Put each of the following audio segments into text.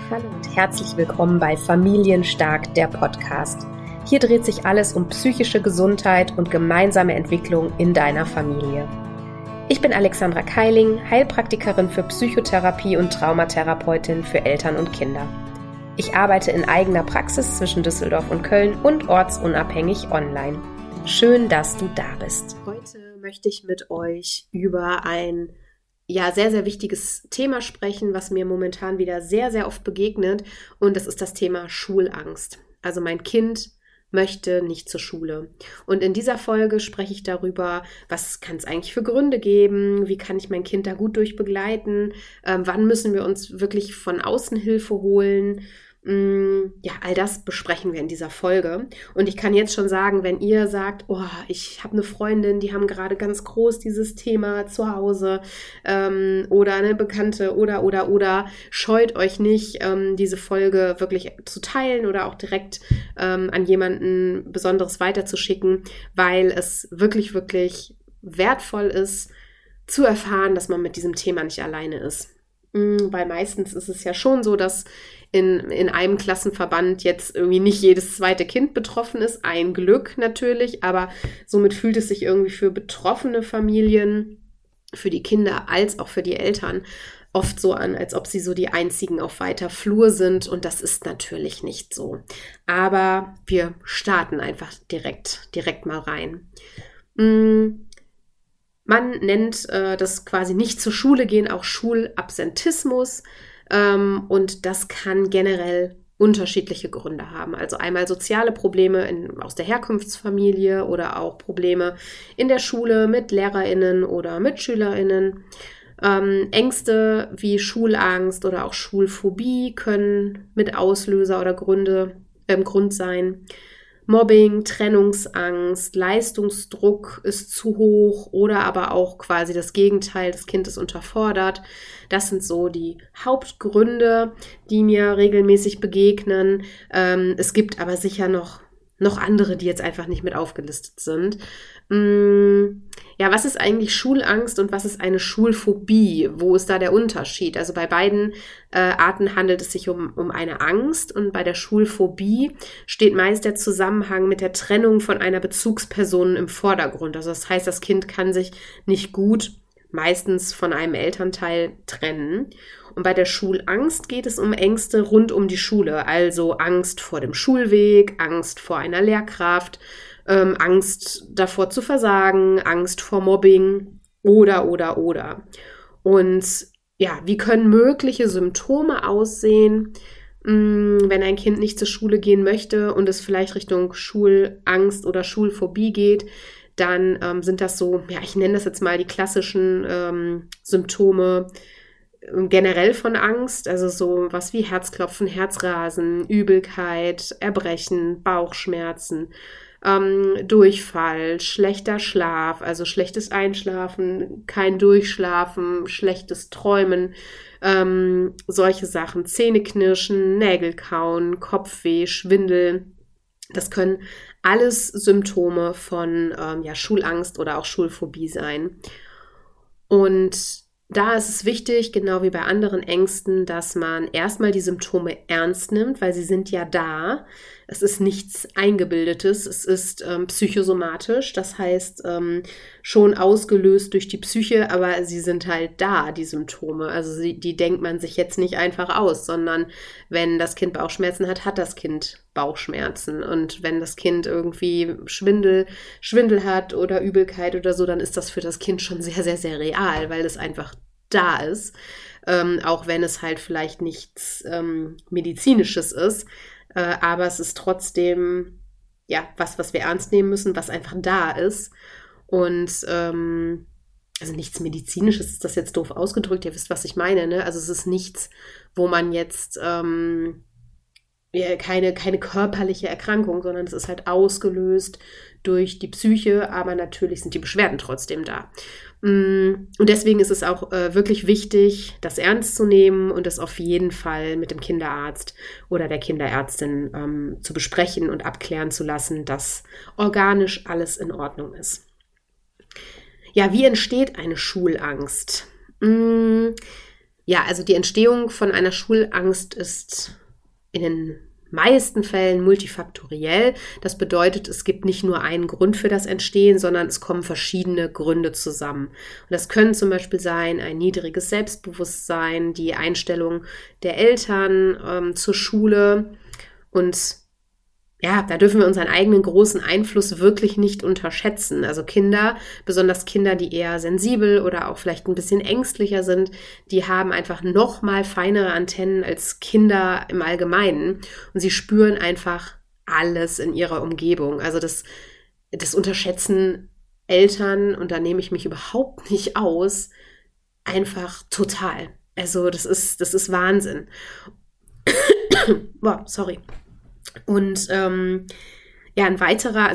Hallo und herzlich willkommen bei Familienstark, der Podcast. Hier dreht sich alles um psychische Gesundheit und gemeinsame Entwicklung in deiner Familie. Ich bin Alexandra Keiling, Heilpraktikerin für Psychotherapie und Traumatherapeutin für Eltern und Kinder. Ich arbeite in eigener Praxis zwischen Düsseldorf und Köln und ortsunabhängig online. Schön, dass du da bist. Heute möchte ich mit euch über ein sehr, sehr wichtiges Thema sprechen, was mir momentan wieder sehr, sehr oft begegnet, und das ist das Thema Schulangst. Also mein Kind möchte nicht zur Schule. Und in dieser Folge spreche ich darüber, was kann es eigentlich für Gründe geben, wie kann ich mein Kind da gut durchbegleiten, wann müssen wir uns wirklich von außen Hilfe holen. All das besprechen wir in dieser Folge. Und ich kann jetzt schon sagen, wenn ihr sagt, ich habe eine Freundin, die haben gerade ganz groß dieses Thema zu Hause oder eine Bekannte oder, scheut euch nicht, diese Folge wirklich zu teilen oder auch direkt an jemanden Besonderes weiterzuschicken, weil es wirklich, wirklich wertvoll ist, zu erfahren, dass man mit diesem Thema nicht alleine ist. Weil meistens ist es ja schon so, dass in einem Klassenverband jetzt irgendwie nicht jedes zweite Kind betroffen ist. Ein Glück natürlich, aber somit fühlt es sich irgendwie für betroffene Familien, für die Kinder als auch für die Eltern oft so an, als ob sie so die einzigen auf weiter Flur sind, und das ist natürlich nicht so. Aber wir starten einfach direkt mal rein. Man nennt das quasi nicht zur Schule gehen auch Schulabsentismus, und das kann generell unterschiedliche Gründe haben. Also einmal soziale Probleme aus der Herkunftsfamilie oder auch Probleme in der Schule mit LehrerInnen oder MitschülerInnen. Ängste wie Schulangst oder auch Schulphobie können mit Auslöser oder Grund sein. Mobbing, Trennungsangst, Leistungsdruck ist zu hoch oder aber auch quasi das Gegenteil, das Kind ist unterfordert. Das sind so die Hauptgründe, die mir regelmäßig begegnen. Es gibt aber sicher noch andere, die jetzt einfach nicht mit aufgelistet sind. Was ist eigentlich Schulangst und was ist eine Schulphobie? Wo ist da der Unterschied? Also bei beiden Arten handelt es sich um eine Angst, und bei der Schulphobie steht meist der Zusammenhang mit der Trennung von einer Bezugsperson im Vordergrund. Also das heißt, das Kind kann sich nicht gut meistens von einem Elternteil trennen. Und bei der Schulangst geht es um Ängste rund um die Schule, also Angst vor dem Schulweg, Angst vor einer Lehrkraft, Angst davor zu versagen, Angst vor Mobbing oder. Und wie können mögliche Symptome aussehen, wenn ein Kind nicht zur Schule gehen möchte und es vielleicht Richtung Schulangst oder Schulphobie geht? Dann sind das so, ich nenne das jetzt mal die klassischen Symptome generell von Angst, also so was wie Herzklopfen, Herzrasen, Übelkeit, Erbrechen, Bauchschmerzen, Durchfall, schlechter Schlaf, also schlechtes Einschlafen, kein Durchschlafen, schlechtes Träumen, solche Sachen, Zähneknirschen, Nägel kauen, Kopfweh, Schwindel. Das können alles Symptome von Schulangst oder auch Schulphobie sein. Und da ist es wichtig, genau wie bei anderen Ängsten, dass man erstmal die Symptome ernst nimmt, weil sie sind ja da. Es ist nichts Eingebildetes, es ist psychosomatisch, das heißt schon ausgelöst durch die Psyche, aber sie sind halt da, die Symptome. Also die denkt man sich jetzt nicht einfach aus, sondern wenn das Kind Bauchschmerzen hat, hat das Kind Bauchschmerzen. Und wenn das Kind irgendwie Schwindel hat oder Übelkeit oder so, dann ist das für das Kind schon sehr, sehr, sehr real, weil es einfach da ist, auch wenn es halt vielleicht nichts Medizinisches ist. Aber es ist trotzdem was wir ernst nehmen müssen, was einfach da ist. Und also nichts Medizinisches ist das jetzt doof ausgedrückt, ihr wisst, was ich meine, ne? Also es ist nichts, wo man jetzt keine körperliche Erkrankung, sondern es ist halt ausgelöst durch die Psyche, aber natürlich sind die Beschwerden trotzdem da. Und deswegen ist es auch wirklich wichtig, das ernst zu nehmen und es auf jeden Fall mit dem Kinderarzt oder der Kinderärztin zu besprechen und abklären zu lassen, dass organisch alles in Ordnung ist. Ja, wie entsteht eine Schulangst? Ja, also die Entstehung von einer Schulangst ist in den meisten Fällen multifaktoriell. Das bedeutet, es gibt nicht nur einen Grund für das Entstehen, sondern es kommen verschiedene Gründe zusammen. Und das können zum Beispiel sein, ein niedriges Selbstbewusstsein, die Einstellung der Eltern zur Schule. Und ja, da dürfen wir unseren eigenen großen Einfluss wirklich nicht unterschätzen. Also Kinder, besonders Kinder, die eher sensibel oder auch vielleicht ein bisschen ängstlicher sind, die haben einfach noch mal feinere Antennen als Kinder im Allgemeinen. Und sie spüren einfach alles in ihrer Umgebung. Also das unterschätzen Eltern, und da nehme ich mich überhaupt nicht aus, einfach total. Also das ist Wahnsinn. Boah, sorry. Und ein weiterer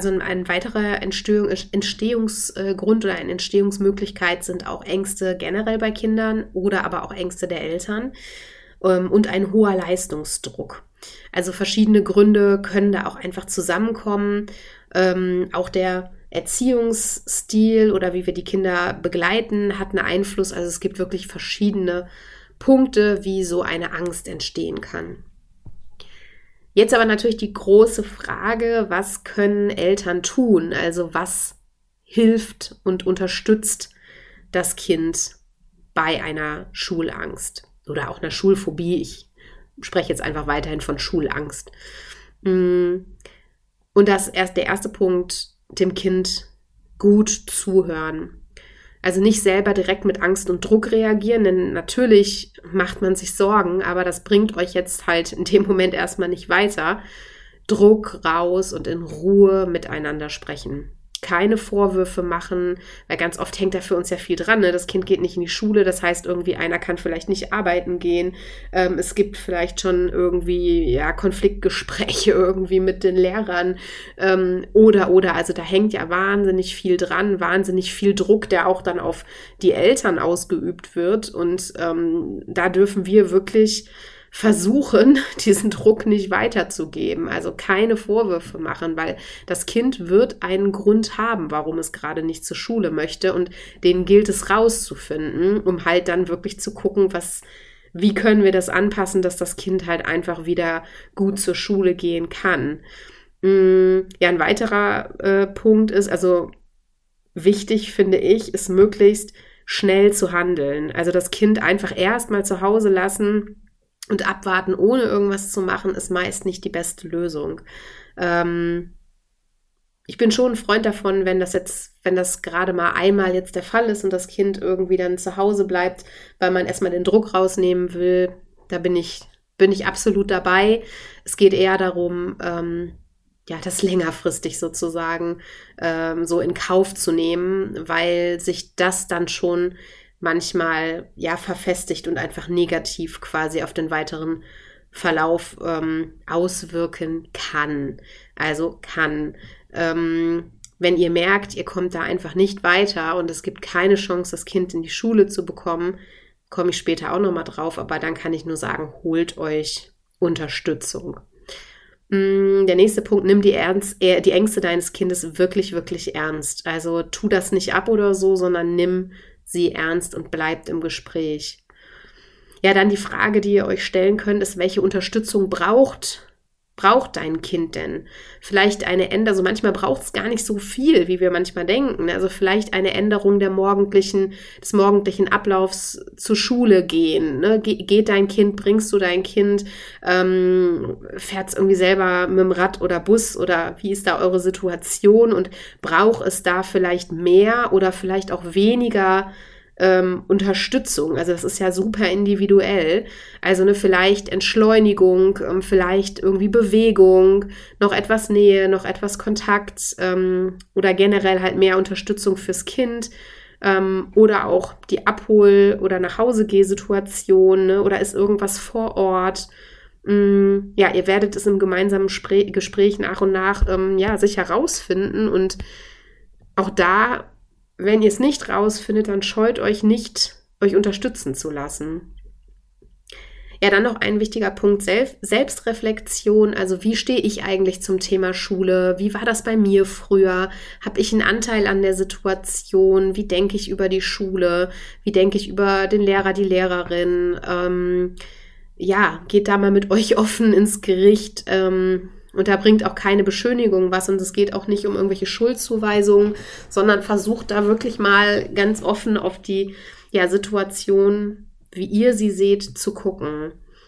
Entstehungsgrund oder eine Entstehungsmöglichkeit sind auch Ängste generell bei Kindern oder aber auch Ängste der Eltern und ein hoher Leistungsdruck. Also verschiedene Gründe können da auch einfach zusammenkommen. Auch der Erziehungsstil oder wie wir die Kinder begleiten, hat einen Einfluss. Also es gibt wirklich verschiedene Punkte, wie so eine Angst entstehen kann. Jetzt aber natürlich die große Frage, was können Eltern tun? Also was hilft und unterstützt das Kind bei einer Schulangst oder auch einer Schulphobie? Ich spreche jetzt einfach weiterhin von Schulangst. Und der erste Punkt, dem Kind gut zuhören. Also nicht selber direkt mit Angst und Druck reagieren, denn natürlich macht man sich Sorgen, aber das bringt euch jetzt halt in dem Moment erstmal nicht weiter. Druck raus und in Ruhe miteinander sprechen. Keine Vorwürfe machen, weil ganz oft hängt da für uns ja viel dran. Ne? Das Kind geht nicht in die Schule, das heißt irgendwie einer kann vielleicht nicht arbeiten gehen. Es gibt vielleicht schon irgendwie Konfliktgespräche irgendwie mit den Lehrern oder. Also da hängt ja wahnsinnig viel dran, wahnsinnig viel Druck, der auch dann auf die Eltern ausgeübt wird. Und da dürfen wir wirklich versuchen, diesen Druck nicht weiterzugeben, also keine Vorwürfe machen, weil das Kind wird einen Grund haben, warum es gerade nicht zur Schule möchte, und den gilt es rauszufinden, um halt dann wirklich zu gucken, wie können wir das anpassen, dass das Kind halt einfach wieder gut zur Schule gehen kann. Ja, ein weiterer Punkt ist, also wichtig finde ich, ist möglichst schnell zu handeln, also das Kind einfach erstmal zu Hause lassen und abwarten, ohne irgendwas zu machen, ist meist nicht die beste Lösung. Ich bin schon ein Freund davon, wenn das gerade mal einmal jetzt der Fall ist und das Kind irgendwie dann zu Hause bleibt, weil man erstmal den Druck rausnehmen will, da bin ich absolut dabei. Es geht eher darum, das längerfristig sozusagen so in Kauf zu nehmen, weil sich das dann schon manchmal verfestigt und einfach negativ quasi auf den weiteren Verlauf auswirken kann. Also wenn ihr merkt, ihr kommt da einfach nicht weiter und es gibt keine Chance, das Kind in die Schule zu bekommen, komme ich später auch nochmal drauf, aber dann kann ich nur sagen, holt euch Unterstützung. Der nächste Punkt, nimm die Ängste deines Kindes wirklich, wirklich ernst. Also tu das nicht ab oder so, sondern nimm sie ernst und bleibt im Gespräch. Ja, dann die Frage, die ihr euch stellen könnt, ist, welche Unterstützung braucht dein Kind denn? Vielleicht eine Änderung, also manchmal braucht es gar nicht so viel, wie wir manchmal denken. Also vielleicht eine Änderung des morgendlichen Ablaufs zur Schule gehen. Ne? Bringst du dein Kind, fährt es irgendwie selber mit dem Rad oder Bus, oder wie ist da eure Situation, und braucht es da vielleicht mehr oder vielleicht auch weniger Unterstützung? Also das ist ja super individuell. Also vielleicht Entschleunigung, vielleicht irgendwie Bewegung, noch etwas Nähe, noch etwas Kontakt oder generell halt mehr Unterstützung fürs Kind oder auch die Abhol- oder Nachhausegeh-Situation, ne? Oder ist irgendwas vor Ort? Ihr werdet es im gemeinsamen Gespräch nach und nach sich herausfinden, und auch da, wenn ihr es nicht rausfindet, dann scheut euch nicht, euch unterstützen zu lassen. Ja, dann noch ein wichtiger Punkt, Selbstreflexion. Also wie stehe ich eigentlich zum Thema Schule? Wie war das bei mir früher? Habe ich einen Anteil an der Situation? Wie denke ich über die Schule? Wie denke ich über den Lehrer, die Lehrerin? Geht da mal mit euch offen ins Gericht. Und da bringt auch keine Beschönigung was und es geht auch nicht um irgendwelche Schuldzuweisungen, sondern versucht da wirklich mal ganz offen auf die Situation, wie ihr sie seht, zu gucken.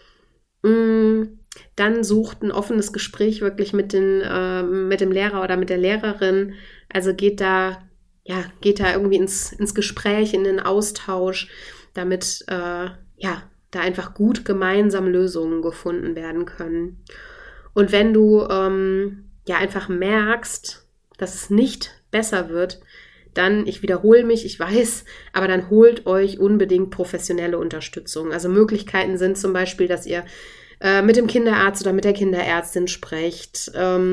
Dann sucht ein offenes Gespräch wirklich mit dem Lehrer oder mit der Lehrerin. Also geht da irgendwie ins Gespräch, in den Austausch, damit da einfach gut gemeinsam Lösungen gefunden werden können. Und wenn du einfach merkst, dass es nicht besser wird, dann, ich wiederhole mich, ich weiß, aber dann holt euch unbedingt professionelle Unterstützung. Also Möglichkeiten sind zum Beispiel, dass ihr mit dem Kinderarzt oder mit der Kinderärztin sprecht.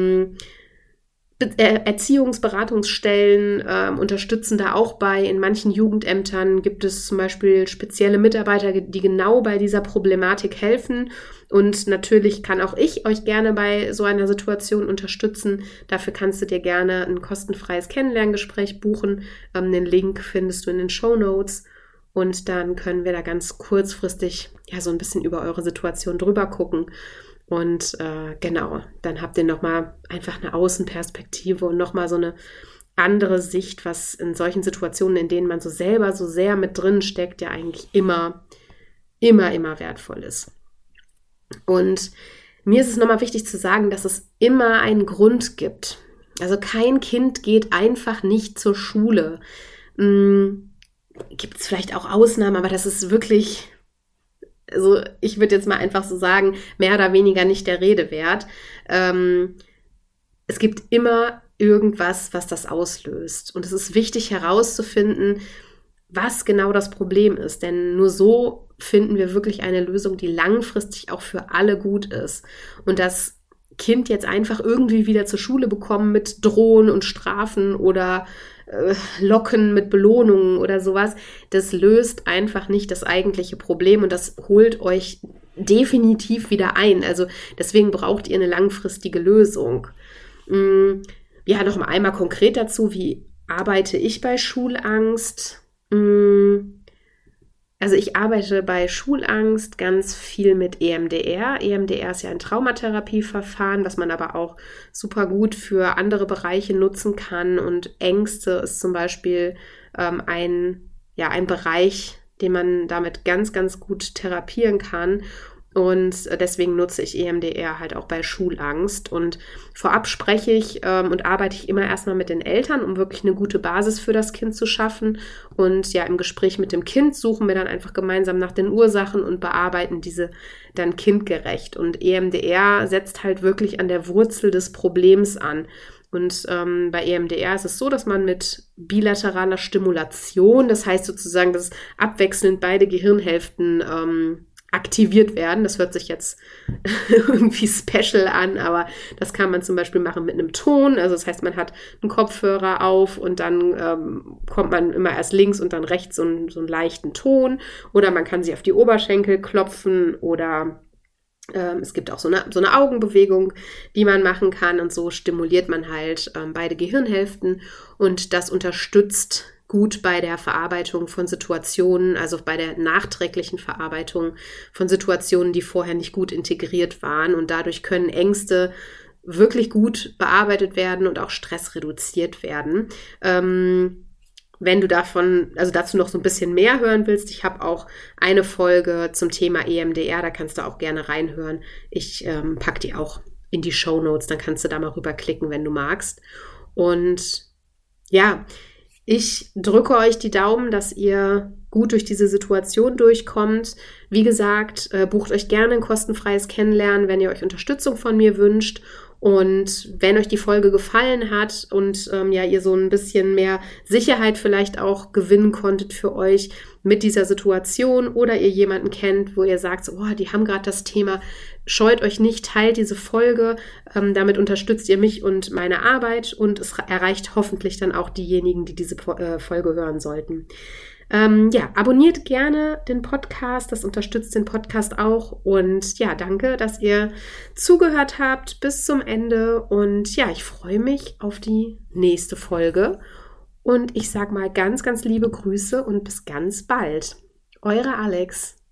Erziehungsberatungsstellen unterstützen da auch bei. In manchen Jugendämtern gibt es zum Beispiel spezielle Mitarbeiter, die genau bei dieser Problematik helfen. Und natürlich kann auch ich euch gerne bei so einer Situation unterstützen. Dafür kannst du dir gerne ein kostenfreies Kennenlerngespräch buchen. Den Link findest du in den Shownotes. Und dann können wir da ganz kurzfristig so ein bisschen über eure Situation drüber gucken. Und dann habt ihr nochmal einfach eine Außenperspektive und nochmal so eine andere Sicht, was in solchen Situationen, in denen man so selber so sehr mit drin steckt, ja eigentlich immer wertvoll ist. Und mir ist es nochmal wichtig zu sagen, dass es immer einen Grund gibt. Also kein Kind geht einfach nicht zur Schule. Gibt es vielleicht auch Ausnahmen, aber das ist wirklich... Also ich würde jetzt mal einfach so sagen, mehr oder weniger nicht der Rede wert. Es gibt immer irgendwas, was das auslöst. Und es ist wichtig herauszufinden, was genau das Problem ist. Denn nur so finden wir wirklich eine Lösung, die langfristig auch für alle gut ist. Und das Kind jetzt einfach irgendwie wieder zur Schule bekommen mit Drohen und Strafen oder Locken mit Belohnungen oder sowas, das löst einfach nicht das eigentliche Problem und das holt euch definitiv wieder ein. Also deswegen braucht ihr eine langfristige Lösung. Noch mal einmal konkret dazu, wie arbeite ich bei Schulangst? Also ich arbeite bei Schulangst ganz viel mit EMDR. EMDR ist ja ein Traumatherapieverfahren, was man aber auch super gut für andere Bereiche nutzen kann. Und Ängste ist zum Beispiel ein Bereich, den man damit ganz, ganz gut therapieren kann. Und deswegen nutze ich EMDR halt auch bei Schulangst. Und vorab spreche ich und arbeite ich immer erstmal mit den Eltern, um wirklich eine gute Basis für das Kind zu schaffen. Und im Gespräch mit dem Kind suchen wir dann einfach gemeinsam nach den Ursachen und bearbeiten diese dann kindgerecht. Und EMDR setzt halt wirklich an der Wurzel des Problems an. Und bei EMDR ist es so, dass man mit bilateraler Stimulation, das heißt sozusagen, dass abwechselnd beide Gehirnhälften aktiviert werden. Das hört sich jetzt irgendwie special an, aber das kann man zum Beispiel machen mit einem Ton. Also das heißt, man hat einen Kopfhörer auf und dann kommt man immer erst links und dann rechts so einen leichten Ton. Oder man kann sich auf die Oberschenkel klopfen oder es gibt auch so eine Augenbewegung, die man machen kann. Und so stimuliert man halt beide Gehirnhälften und das unterstützt gut bei der Verarbeitung von Situationen, also bei der nachträglichen Verarbeitung von Situationen, die vorher nicht gut integriert waren. Und dadurch können Ängste wirklich gut bearbeitet werden und auch Stress reduziert werden. Wenn du dazu noch so ein bisschen mehr hören willst, ich habe auch eine Folge zum Thema EMDR, da kannst du auch gerne reinhören. Ich packe die auch in die Shownotes, dann kannst du da mal rüberklicken, wenn du magst. Und ich drücke euch die Daumen, dass ihr gut durch diese Situation durchkommt. Wie gesagt, bucht euch gerne ein kostenfreies Kennenlernen, wenn ihr euch Unterstützung von mir wünscht. Und wenn euch die Folge gefallen hat und ihr so ein bisschen mehr Sicherheit vielleicht auch gewinnen konntet für euch mit dieser Situation oder ihr jemanden kennt, wo ihr sagt, die haben gerade das Thema, scheut euch nicht, teilt diese Folge. Damit unterstützt ihr mich und meine Arbeit und es erreicht hoffentlich dann auch diejenigen, die diese Folge hören sollten. Abonniert gerne den Podcast, das unterstützt den Podcast auch. Und ja, danke, dass ihr zugehört habt bis zum Ende. Und ja, ich freue mich auf die nächste Folge. Und ich sage mal ganz, ganz liebe Grüße und bis ganz bald. Eure Alex.